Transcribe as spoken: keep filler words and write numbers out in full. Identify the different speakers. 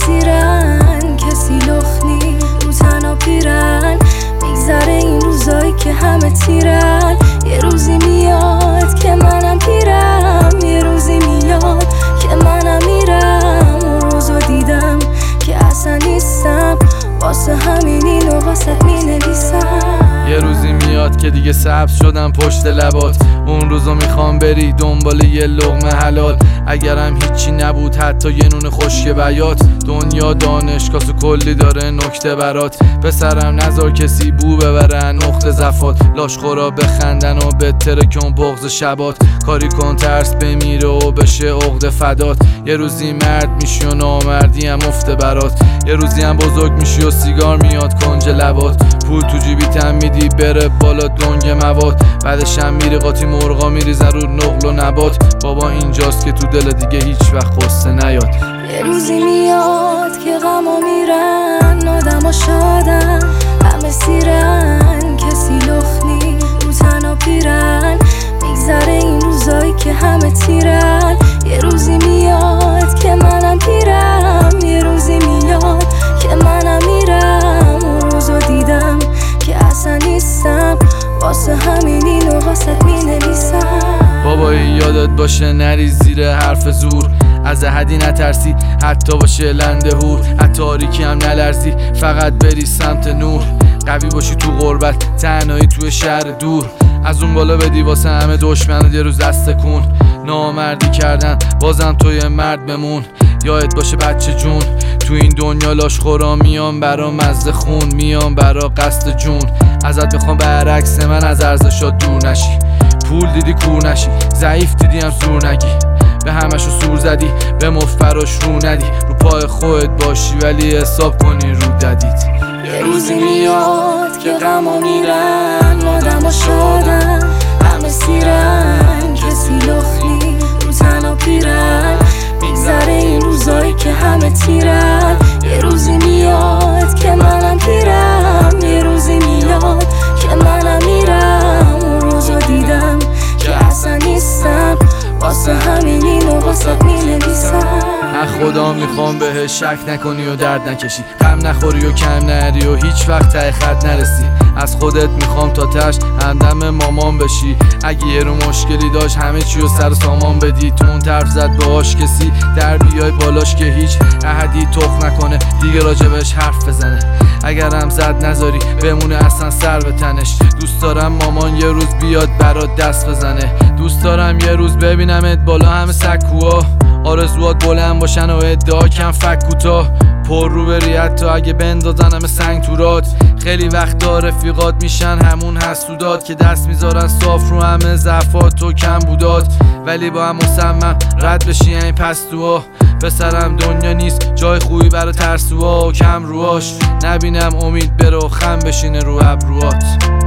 Speaker 1: سیرن کسی لخ نی رو تنها پیرن میگذره این روزایی که همه تیرن یه روزی میاد که منم پیرم یه روزی میاد که منم میرم اون روزو دیدم که اصلا نیستم واسه همین اینو واسه می نویسم
Speaker 2: یه روزی میاد که دیگه سبز شدم پشت لبات اون روزو میخوام بری دنبال یه لقمه حلال اگرم هیچی نبود حتی یه نون خشک بیات دنیا دانشگاه و کلی داره نکته برات پسرم نذار کسی بو ببرن نقطه زفات لاشخورا بخندن و بهتره کن بغض شبات کاری کن ترس بمیره و بشه عقده فدات یه روزی مرد میشی و نامردی هم افته برات یه روزی هم بزرگ میشی و سیگار میاد کنج لبات پول تو جیبی تم میدی بره بالا دنگ مواد بعدش هم میری قاطی مرغا میریزن رو نقل و نبات بابا اینجاست که تو دل دیگه هیچ وقت قصه نیاد
Speaker 1: یه روزی میاد که غما میرن آدما شادن همه سیرن کسی لخ نی رو تنها پیرن میگذره این روزایی که همه تیرن یه روزی میاد که منم پیرم یه روزی میاد که منم میرم اون روزو دیدم که اصلا نیستم واسه همین اینو واسه می نویسم
Speaker 2: بابایی یادت باشه نری زیر حرف زور از احدی نترسی حتی باشه لنده هور حتی تاریکی هم نلرزی فقط بری سمت نور قوی باشی تو غربت تنهایی توی شهر دور از اون بالا بدی واسه همه دشمنت یه روز دست کن نامردی کردن بازم توی مرد بمون یادت باشه بچه جون تو این دنیا لاشخورا میان برا مزد خون میان برا قصد جون ازت بخوام برعکس من از ارزشات دور نشی پول دیدی کور نشی ضعیف دیدی هم زور نگی به همشو سور زدی به مفراش رو ندی رو پای خودت باشی ولی حساب کنی رو ددید
Speaker 1: یه روزی میاد که غما میرن آدما شادن همه سیرن کسی لخ نی رو تنها پیرن میگذره این روزایی که همه تیرن یه روزی میاد که منم پیرم یه روزی میاد که منم میرم اون روزو دیدم که اصلا نیستم واسه همین اینو واسه می نویسم
Speaker 2: از خدا میخوام بهش شک نکنی و درد نکشی غم نخوری و کم نری و هیچ وقت ته خط نرسی از خودت میخوام تا تش همدم مامان بشی اگه یه رو مشکلی داشت همه چی رو سر سامان بدی تو اون طرف زد باهاش کسی در بیای بالاش که هیچ احدی تخ نکنه دیگه راجبش حرف بزنه اگرم زد نذاری بمونه اصلا سر به تنش دوست دارم مامان یه روز بیاد برات دست بزنه دوست دارم یه روز ببینمت بالا همه سکوها آرزوات بلند باشن و ادعا کم فک کوتاه پر رو بری حتی اگه بندازن همه سنگ تو راد خیلی وقتا رفیقات میشن همون حسودات که دست میذارن صاف رو همه ضعفات و کم بودات ولی با هم مصمم رد بشی این پستوها پسرم دنیا نیست جای خوبی برای ترسوها و کم روهاش نبینم امید بره و خم بشینه رو ابروات